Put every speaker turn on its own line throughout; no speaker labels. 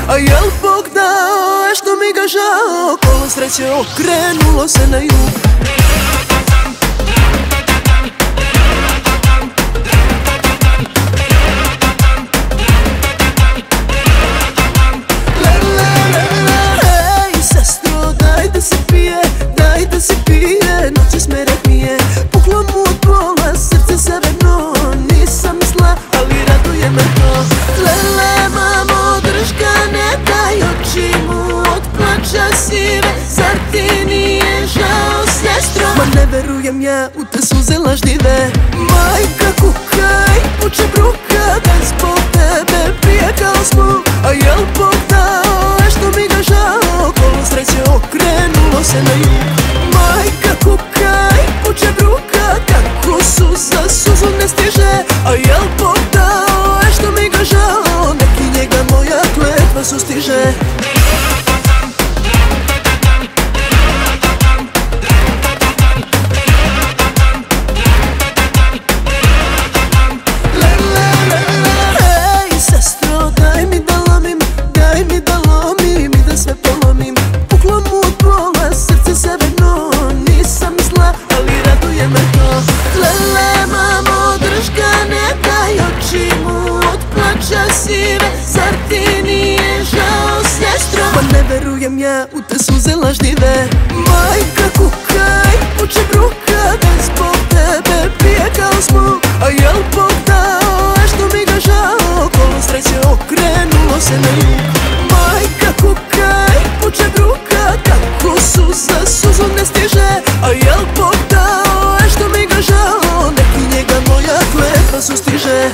A jel Bog dao, što mi ga žao, kolo sreće okrenulo se na jug. Hej sestro, daj da se pije, daj da se pije, noće smerak mi je puklo mu od bola, srce severno, nisam mislila, ali raduje me to. Lele mamo, drž ga, ne daj oči mu od plača sive, zar ti nije žao sestro? Ma ne verujem ja u te suze lažljive. Majka kukaj, puče bruka, da zbog tebe prijekao smo. A jel Bog dao, što mi ga žao, kolo sreće okrenulo se na jug. Majka kukaj, puče bruka, kako suza suzu ne stiže. A jel Bog dao, što mi ga žao, neki njega moja kletva sustiže. Zar ti nije žao sestro? Ma ne verujem ja u te suze lažljive. Majka kukaj, puče bruka, da zbog tebe prijekao smo. A jel Bog dao, što mi ga žao, kolo sreće okrenulo se na jug. Majka kukaj, puče bruka, kako suza suzu ne stiže. A jel Bog dao, što mi ga žao, neki njega moja kletva sustiže.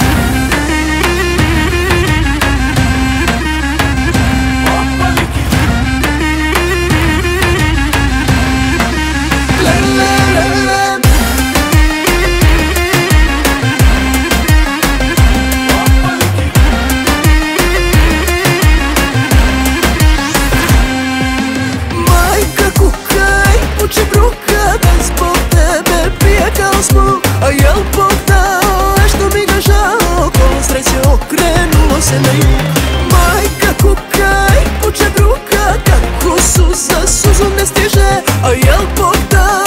A jel Bog dao, što mi ga žao, kolo sreće okrenulo se na jug. Majka kukaj, puče bruka, kako suza suzu ne stiže. A jel Bog dao,